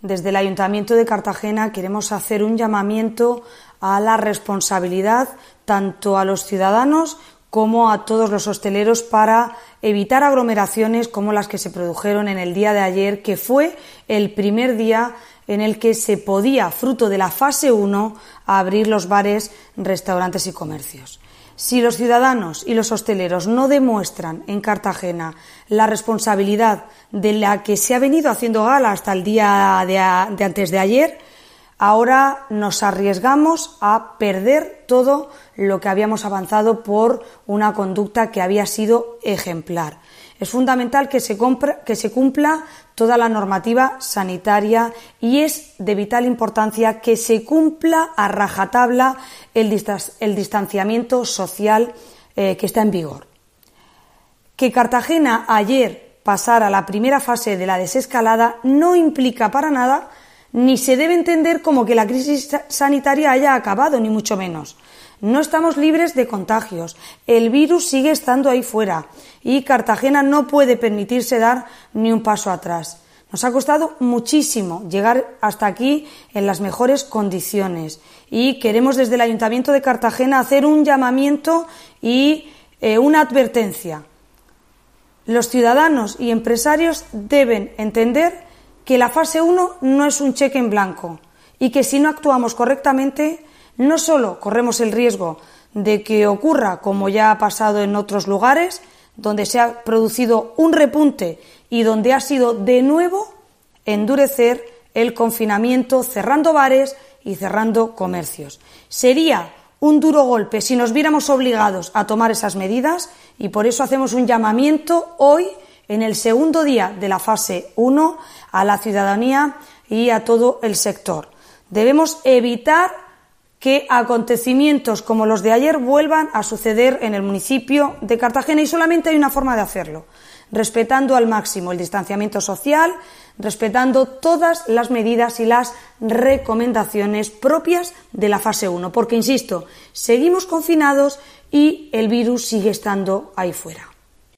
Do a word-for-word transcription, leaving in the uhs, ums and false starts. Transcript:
desde el Ayuntamiento de Cartagena queremos hacer un llamamiento a la responsabilidad tanto a los ciudadanos como a todos los hosteleros para evitar aglomeraciones como las que se produjeron en el día de ayer, que fue el primer día en el que se podía, fruto de la fase uno, abrir los bares, restaurantes y comercios. Si los ciudadanos y los hosteleros no demuestran en Cartagena la responsabilidad de la que se ha venido haciendo gala hasta el día de, de antes de ayer, ahora nos arriesgamos a perder todo lo que habíamos avanzado por una conducta que había sido ejemplar. Es fundamental que se, compra, que se cumpla toda la normativa sanitaria y es de vital importancia que se cumpla a rajatabla el, distan- el distanciamiento social eh, que está en vigor. Que Cartagena ayer pasara la primera fase de la desescalada no implica para nada ni se debe entender como que la crisis sanitaria haya acabado, ni mucho menos. No estamos libres de contagios, el virus sigue estando ahí fuera y Cartagena no puede permitirse dar ni un paso atrás. Nos ha costado muchísimo llegar hasta aquí en las mejores condiciones y queremos desde el Ayuntamiento de Cartagena hacer un llamamiento y eh, una advertencia. Los ciudadanos y empresarios deben entender que la fase uno no es un cheque en blanco y que si no actuamos correctamente no solo corremos el riesgo de que ocurra como ya ha pasado en otros lugares, donde se ha producido un repunte y donde ha sido de nuevo endurecer el confinamiento, cerrando bares y cerrando comercios. Sería un duro golpe si nos viéramos obligados a tomar esas medidas y por eso hacemos un llamamiento hoy, en el segundo día de la fase uno, a la ciudadanía y a todo el sector. Debemos evitar que acontecimientos como los de ayer vuelvan a suceder en el municipio de Cartagena y solamente hay una forma de hacerlo, respetando al máximo el distanciamiento social, respetando todas las medidas y las recomendaciones propias de la fase uno, porque, insisto, seguimos confinados y el virus sigue estando ahí fuera.